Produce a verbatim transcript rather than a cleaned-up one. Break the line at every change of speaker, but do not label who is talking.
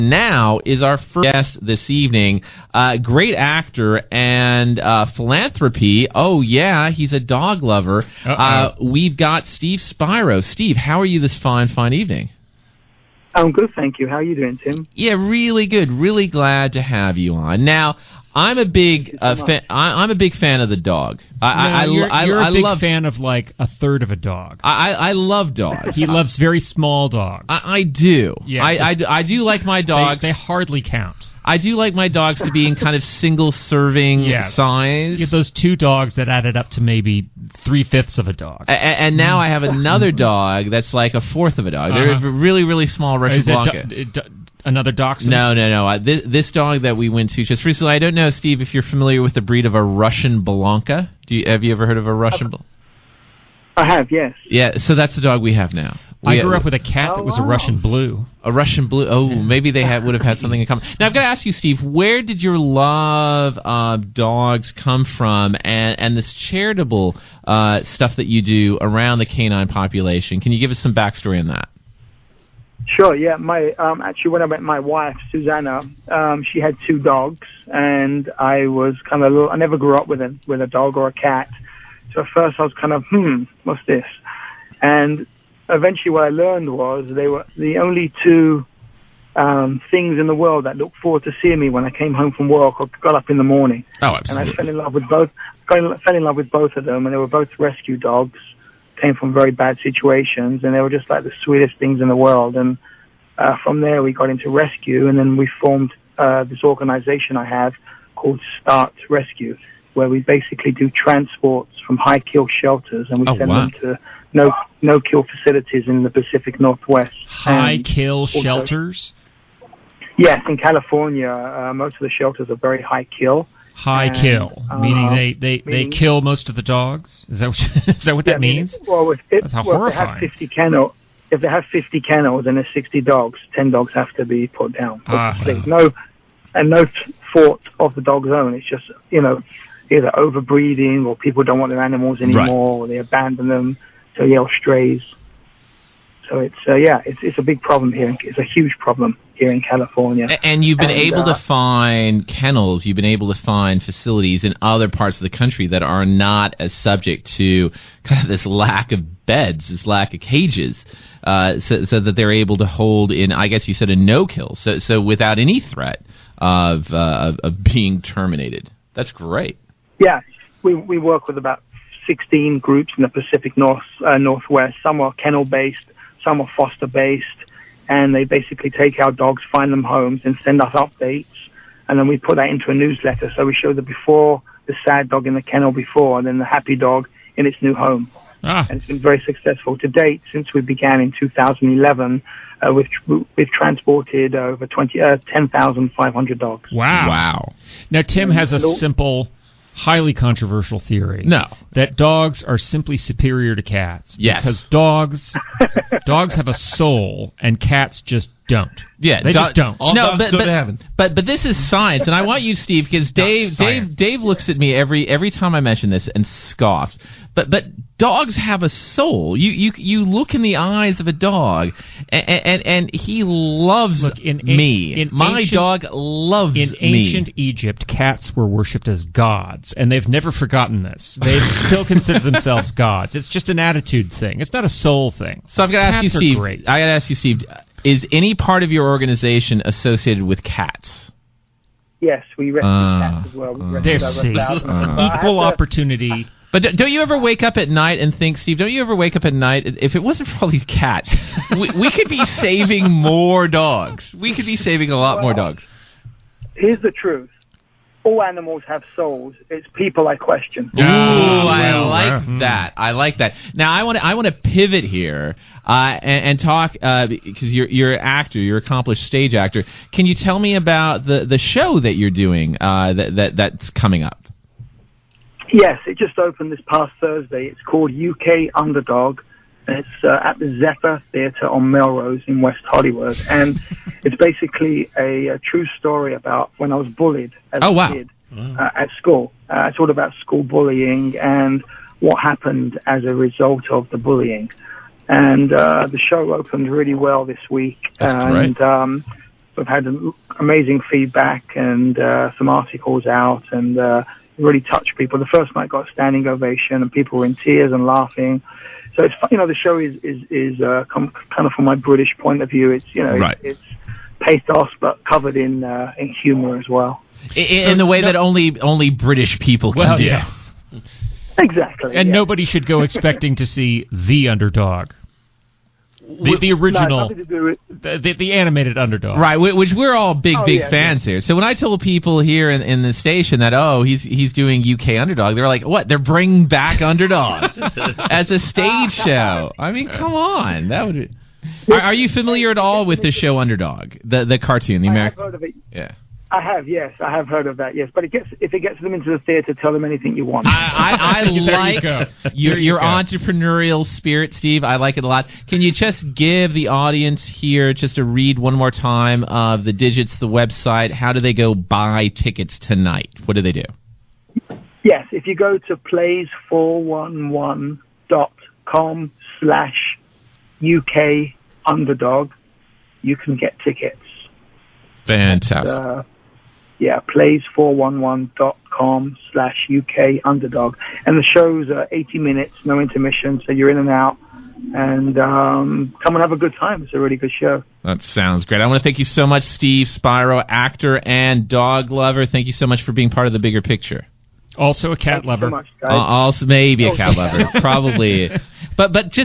now is our first guest this evening. Uh, great actor and uh, philanthropy. Oh, yeah, he's a dog lover. Uh, we've got Steve Spiro. Steve, how are you this fine, fine evening?
I'm good, thank you. How are you doing, Tim?
Yeah, really good. Really glad to have you on. Now, I'm a big uh, fan. I, I'm a big fan of the dog. I,
no,
I,
you're,
I,
you're
I,
a big
love,
fan of like a third of a dog.
I, I love dogs.
He loves very small dogs.
I, I do.
Yeah,
I, I, I do like my dogs.
They, they hardly count.
I do like my dogs to be in kind of single-serving
yeah.
size.
You get those two dogs that added up to maybe three-fifths of a dog.
A- and now I have another dog that's like a fourth of a dog. They're
Uh-huh.
a really, really small Russian Blanca.
Do, do, another dachshund?
No, no, no. Uh, this, this dog that we went to just recently, I don't know, Steve, if you're familiar with the breed of a Russian Blanca. Do you, have you ever heard of a Russian Blanca?
I have, yes.
Yeah, so that's the dog we have now.
I
We,
grew up with a cat
oh,
that was
wow.
a Russian blue.
A Russian blue. Oh, maybe they had, would have had something in common. Now, I've got to ask you, Steve, where did your love of dogs come from, and, and this charitable uh, stuff that you do around the canine population? Can you give us some backstory on that?
Sure, yeah. My um, actually, when I met my wife, Susanna, um, she had two dogs, and I was kind of a little, I never grew up with a with a dog or a cat, so at first I was kind of hmm, what's this? And eventually, what I learned was they were the only two um, things in the world that looked forward to seeing me when I came home from work or got up in the morning.
Oh,
And
absolutely.
I fell in love with both. Got in, fell in love with both of them, and they were both rescue dogs. Came from very bad situations, and they were just like the sweetest things in the world. And uh, from there, we got into rescue, and then we formed uh, this organization I have called Start Rescue, where we basically do transports from high kill shelters, and we
Oh,
send
wow.
them to no no kill facilities in the Pacific Northwest.
High
And
kill
also-
shelters?
Yes, in California, uh, most of the shelters are very high kill.
High
And,
kill,
uh,
meaning they, they, they
meaning-
kill most of the dogs? Is that what, is that, what
Yeah,
that
I mean,
means?
Well, if, it,
That's how
well, if they have
horrifying.
fifty kennel, if they have fifty kennels and there's sixty dogs, ten dogs have to be put down.
Ah.
There's no, and no t- fault of the dog's own. It's just, you know, either overbreeding or people don't want their animals anymore,
Right.
or they abandon them, so yell strays. So it's uh, yeah, it's it's a big problem here. It's a huge problem here in California.
A- And you've been
And,
able
uh,
to find kennels, you've been able to find facilities in other parts of the country that are not as subject to kind of this lack of beds, this lack of cages, uh, so, so that they're able to hold in, I guess you said, a no-kill, so so without any threat of, uh, of, of being terminated. That's great.
Yeah, we we work with about sixteen groups in the Pacific North uh, Northwest. Some are kennel-based, some are foster-based, and they basically take our dogs, find them homes, and send us updates. And then we put that into a newsletter. So we show the before, the sad dog in the kennel before, and then the happy dog in its new home.
Ah,
And it's been very successful to date. Since we began in two thousand eleven, uh, we've we've transported over twenty uh, ten thousand five hundred dogs.
wow.
Wow.
Now, Tim has a
Nope.
simple, highly controversial theory.
No.
That dogs are simply superior to cats.
Yes.
Because dogs dogs have a soul, and cats just don't.
Yeah,
They
do-
just don't.
All
no,
dogs
but,
go
but,
to heaven.
but but this is science, and I want you, Steve, because Dave
science.
Dave Dave looks at me every every time I mention this and scoffs. But but dogs have a soul. You you you look in the eyes of a dog, and and, and he loves
Look, in-
me.
in
My
ancient-
dog loves
In
me.
ancient Egypt, cats were worshipped as gods, and they've never forgotten this. They still consider themselves gods. It's just an attitude thing. It's not a soul thing.
So I've got to ask you,
Cats are
Steve.
great.
I got to ask you, Steve. Is any part of your organization associated with cats?
Yes, we rescue
Uh,
cats as well. We
uh,
rescued
There,
over
see.
a thousand. But I have
Equal
to-
opportunity.
But d- don't you ever wake up at night and think, Steve, don't you ever wake up at night, if it wasn't for all these cats, we, we could be saving more dogs. We could be saving a lot more dogs.
Here's the truth. All animals have souls. It's people I question.
Ooh, I
well,
like
uh,
that. I like that. Now, I want to I want to pivot here uh, and, and talk, uh, because you're, you're an actor, you're an accomplished stage actor. Can you tell me about the, the show that you're doing uh, that, that that's coming up?
Yes, it just opened this past Thursday. It's called U K Underdog. And it's uh, at the Zephyr Theatre on Melrose in West Hollywood. And it's basically a, a true story about when I was bullied as
Oh,
a
wow.
kid uh, at school. Uh, it's all about school bullying and what happened as a result of the bullying. And uh, the show opened really well this week.
That's
and
great.
um, We've had an amazing feedback and uh, some articles out, and uh, really touched people. The first night got a standing ovation, and people were in tears and laughing. So it's, you know, the show is is is uh, com- kind of from my British point of view. It's, you know,
right.
it's, it's pathos but covered in uh, in humor as well.
In,
So
in the way
no-
that only only British people can
Well,
do.
yeah.
Exactly.
And
yeah.
nobody should go expecting to see the underdog. The, the
No,
original,
nothing to do with,
the, the, the animated underdog.
Right, whi- which we're all big,
Oh,
big
yeah,
fans here. So when I tell people here in, in the station that, oh, he's he's doing U K Underdog, they're like, what? They're bringing back Underdog as a stage show. I mean, come on. That would. Are, are you familiar at all with the show Underdog, the the cartoon, the
I have
American?
heard of it.
Yeah.
I have, yes, I have heard of that, yes. But it gets if it gets them into the theater, tell them anything you want.
I, I, I
There you
like
go.
your,
There you
your
go.
entrepreneurial spirit, Steve. I like it a lot. Can you just give the audience here just to read one more time of the digits, the website? How do they go buy tickets tonight? What do they do?
Yes, if you go to plays four one one dot com slash U K underdog, you can get tickets.
Fantastic.
Uh, yeah, plays four one one dot com slash U K underdog. And the show's uh, eighty minutes, no intermission, so you're in and out. And um, come and have a good time. It's a really good show.
That sounds great. I want to thank you so much, Steve Spiro, actor and dog lover. Thank you so much for being part of the bigger picture.
Also a cat
Thank you
lover.
so much, guys.
Uh, also, maybe a
Oh,
cat
yeah.
lover, probably. But but just.